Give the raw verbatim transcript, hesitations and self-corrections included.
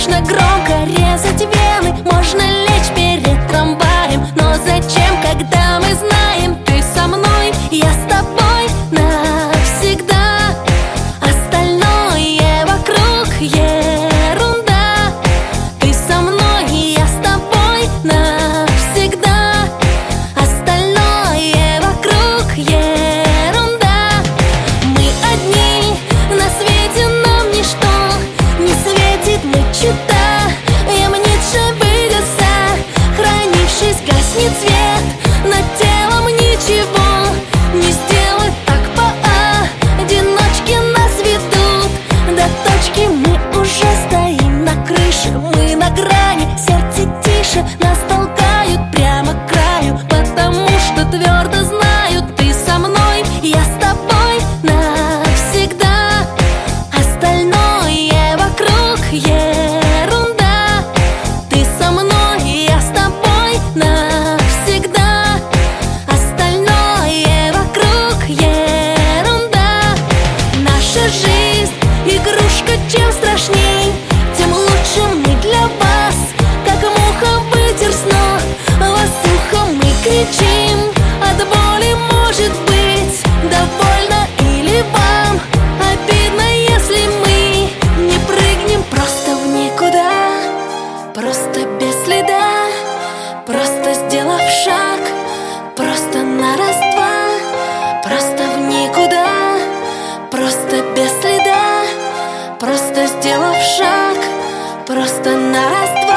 Можно громко резать вены, можно лечь перед трамваем. Но зачем, когда мы знаем, ты со мной, я с тобой навсегда. Остальное вокруг ерунда. Ты со мной, я с тобой навсегда. Остальное вокруг ерунда. Мы одни на свете, нам ничто не светит, мы чита. Ямнит выгаса, хранившись, гаснет свет. Над телом ничего не сделать, так поодиночке нас ведут до точки. Мы уже стоим на крыше, мы на грани, сердце тише. Нас толкают прямо к краю, потому что твердо знают, ты со мной, я с тобой навсегда. Остальное вокруг ерунда. Ты со мной, я с тобой навсегда. Остальное вокруг ерунда. Наша жизнь игрушка, чем страшней, тем лучше мы для вас. Как муха вытер с ног вас ухом, мы кричим от боли, может быть, довольно или вам обидно, если мы не прыгнем просто в никуда. Просто без следа, просто сделав шаг, просто на раз-два, просто в никуда. Просто без следа, просто сделав шаг, просто на раз-два.